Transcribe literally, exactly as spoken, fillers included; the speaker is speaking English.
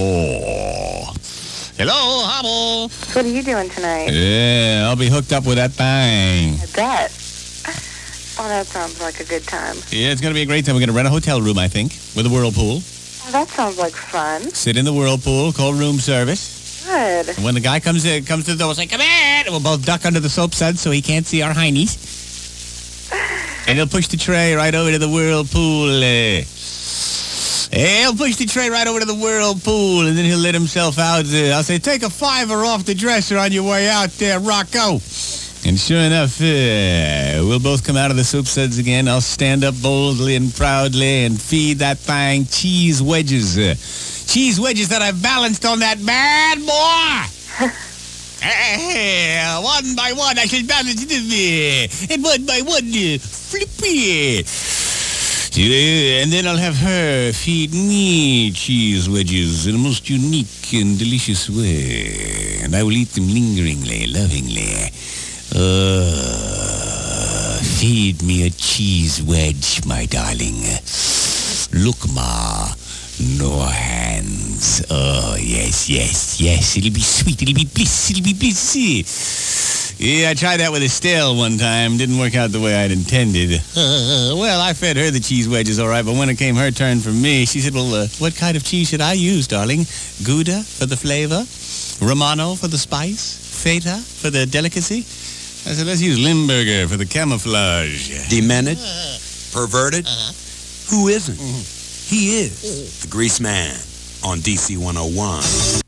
more. Hello, Hobble. What are you doing tonight? Yeah, I'll be hooked up with that thing. I bet. Oh, that sounds like a good time. Yeah, it's going to be a great time. We're going to rent a hotel room, I think, with a whirlpool. Oh, that sounds like fun. Sit in the whirlpool, call room service. Good. And when the guy comes in, comes to the door, we'll say, come in! And we'll both duck under the soap suds so he can't see our heinies. And he'll push the tray right over to the whirlpool. Uh, he'll push the tray right over to the whirlpool, and then he'll let himself out. Uh, I'll say, take a fiver off the dresser on your way out there, Rocco. And sure enough, uh, we'll both come out of the soap suds again. I'll stand up boldly and proudly and feed that thing cheese wedges. Uh, cheese wedges that I've balanced on that bad boy. uh, one by one, I shall balance them. Uh, and one by one, uh, flippy. Uh, and then I'll have her feed me cheese wedges in a most unique and delicious way. And I will eat them lingeringly, lovingly. Uh, feed me a cheese wedge, my darling. Look, Ma, no hands. Oh, yes, yes, yes. It'll be sweet. It'll be bliss. It'll be bliss. Yeah, I tried that with Estelle one time. Didn't work out the way I'd intended. Uh, well, I fed her the cheese wedges all right, but when it came her turn for me, she said, well, uh, what kind of cheese should I use, darling? Gouda for the flavor? Romano for the spice? Feta for the delicacy? I said, let's use Limburger for the camouflage. Demented? Perverted? Who isn't? He is the Grease Man on D C one oh one.